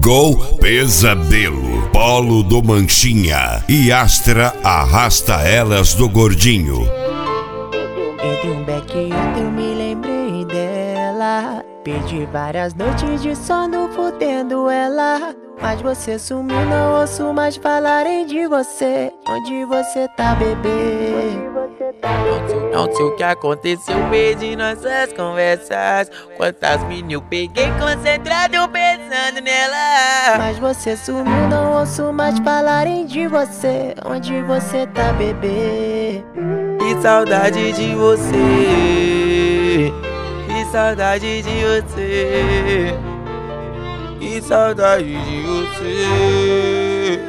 Chegou Pesadelo, Polo do Manchinha e Astra arrasta elas do Gordinho. Entre um beck e outro eu me lembrei dela. Perdi várias noites de sono fudendo ela. Mas você sumiu, não ouço mais falarem de você. Onde você tá, bebê? Não sei o que aconteceu, perdi nossas conversas. Quantas mini eu peguei concentrado pensando nela. Mas você sumiu, não ouço mais falarem de você. Onde você tá, bebê? Que saudade de você. Que saudade de você. Que saudade de você.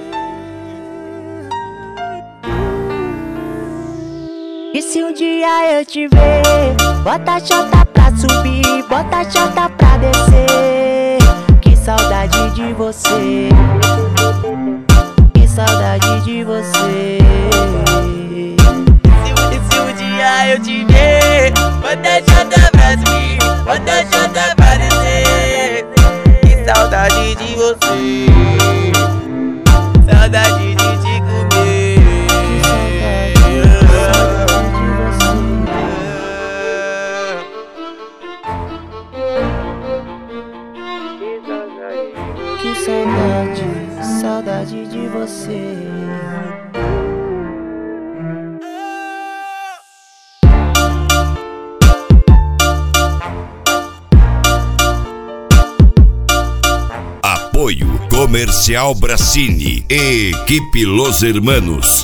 E se um dia eu te ver, bota a chota pra subir, bota a chota pra descer. Que saudade de você. Que saudade de você. E se um dia eu te ver, bota a chota pra subir, bota a chota pra descer. Que saudade de você. Saudade de te comer. Que saudade, saudade de você. Apoio Comercial Bracini e Equipe Los Hermanos.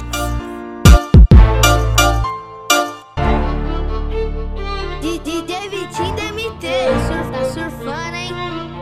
DJ Vitinho DMT, tá surfando, hein?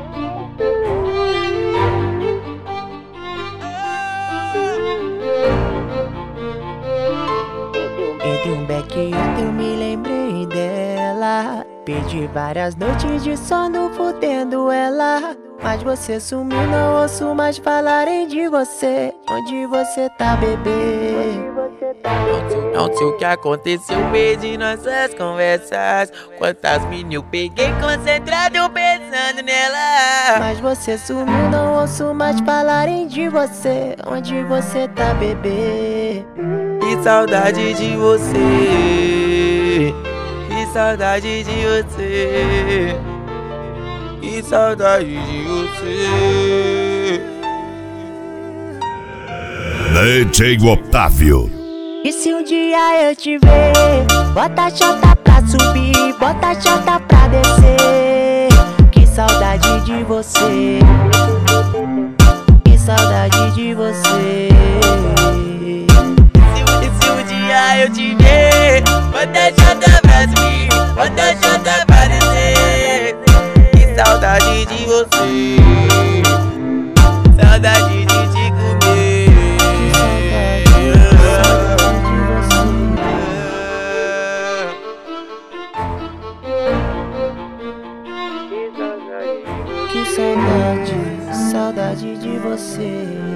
Entre um beck e outro eu me lembrei dela. Perdi várias noites de sono fudendo ela. Mas você sumiu, não ouço mais falarem de você. Onde você tá, bebê? Não sei o que aconteceu, perdi nossas conversas. Quantas mini eu peguei concentrado pensando nela. Mas você sumiu, não ouço mais falarem de você. Onde você tá, bebê? Que saudade de você. Que saudade de você. Que saudade de você. DJ Otávio. E se um dia eu te ver, bota a chota pra subir, bota a chota pra descer. Que saudade de você. Que saudade de você. E se um dia eu te ver, bota a chota pra subir, bota a chota pra descer. Que saudade de você. Saudade de te comer. Que saudade, saudade de você.